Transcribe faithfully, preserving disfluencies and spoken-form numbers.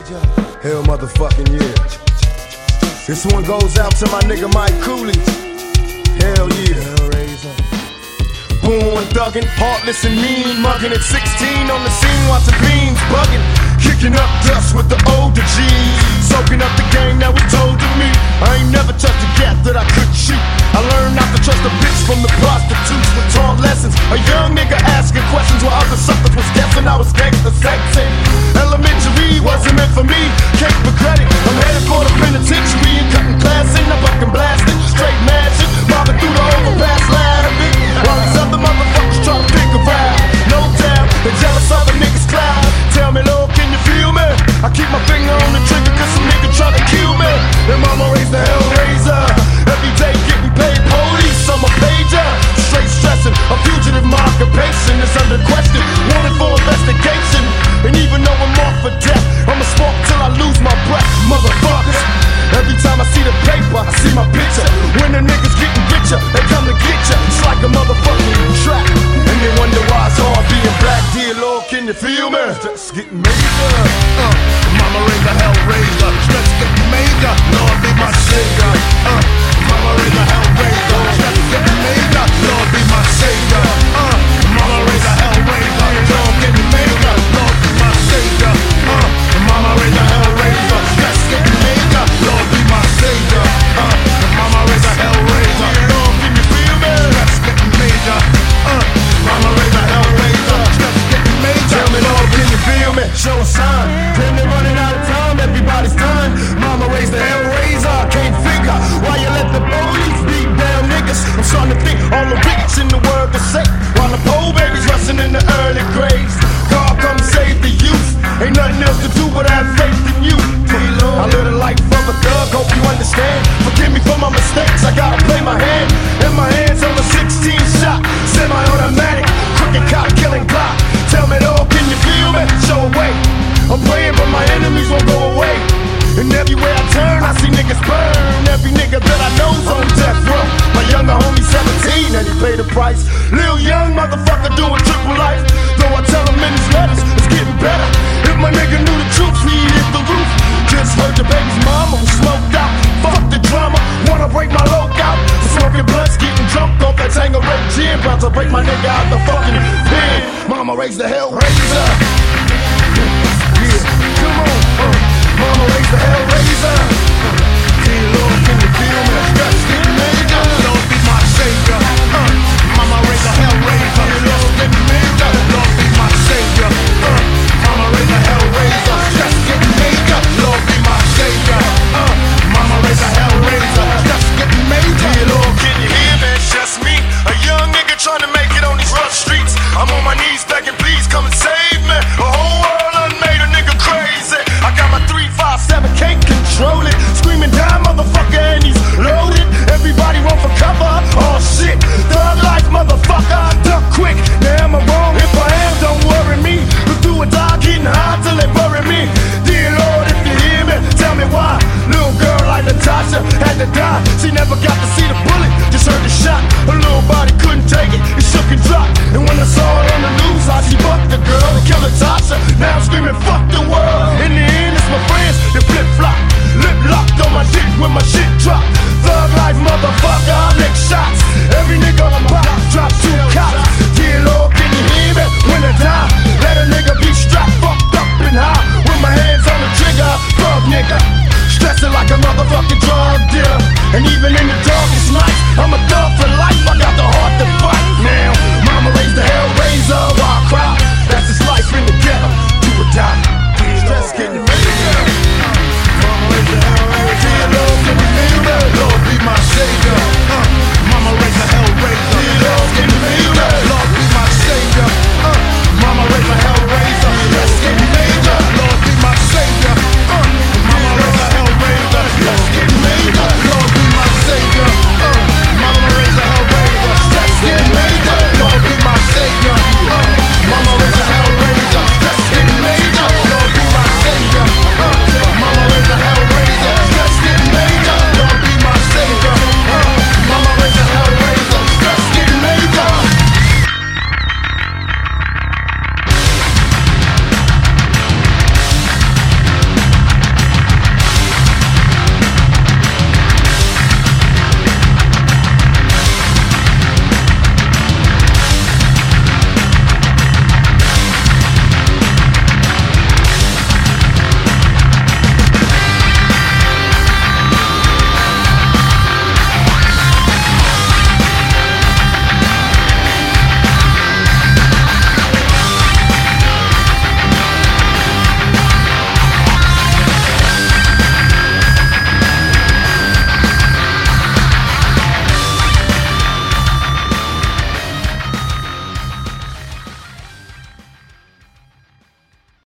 Hell motherfucking yeah. This one goes out to my nigga Mike Cooley. Hell yeah. Born thuggin', heartless and mean, muggin' at sixteen on the scene, watching beans buggin', kicking up dust with the older G's, soaking up the game that was told to me. I ain't never touched a gap that I couldn't shoot. I learned not to trust a bitch from the prostitutes with taught lessons. A young nigga asking questions while other suckers was guessing I was gangsta sexy. Elementary wasn't meant for me, can't regret it. I'm headed for the penitentiary and cutting class in, I'm fucking blasting, straight mashing, mobbing through the overpass ladder, while these other motherfuckers try to pick a ride. No doubt, they're jealous of a nigga's cloud. Tell me, Lord, can you feel me? I keep my finger on the trigger cause some nigga try to kill me. Then mama raised the hellraiser. Every day getting paid police, I'm a pager. Straight stressing, a fugitive, my occupation is under question, wanted for investigation. And even though I'm off for death, I'ma smoke till I lose my breath, motherfuckers. Every time I see the paper, I see my picture. When the niggas getting richer, they come to get ya. It's like a motherfucking trap. And they wonder why it's hard being black. Dear Lord, can you feel me? Stress getting major. Uh, mama raised a hellraiser. Stress getting major. Lord be my savior. Uh, mama raised a hellraiser. Stress getting major. Lord be my savior. Uh, mama raised a hellraiser. Lord getting major. Lord be my savior. Uh, mama raised a hellraiser. Stress getting major. Lord be my savior. Uh, mama raised a hellraiser. Lord, can you feel me? Stress getting major. Uh, mama raised a hellraiser. Stress getting major. Tell me, Lord, can you feel me? Show a sign. Damn, they're running out of time. Everybody's time. Mama raised the hellraiser. Can't figure why you let the police beat down niggas. I'm starting to think all the rich in the world are safe, while the poor babies rushing in the early graves. God, come save the youth. Ain't nothing else to do but have faith in you. I live a life of a thug, hope you understand. Forgive me for my mistakes, I gotta play my hand. In my hands on a sixteen shot, semi-automatic, crooked cop killing Glock. Tell me, Lord, can you feel me? Show a way. I'm praying but my enemies won't go away. And everywhere I turn, I see niggas burn. Every nigga that I know's on death row. My younger homie seventeen and he paid the price. Lil young motherfucker doing triple life. Though I tell him in his letters, it's getting better. If my nigga knew the truth, he'd hit the roof. Just heard the baby's mama was smoked out. Fuck the drama, wanna break my loc out. Smoking blunts, getting drunk off that Tanqueray gin. About to break my nigga out the fucking pen. Mama raised the hellraiser. Yeah, come on, uh, mama raised the hellraiser.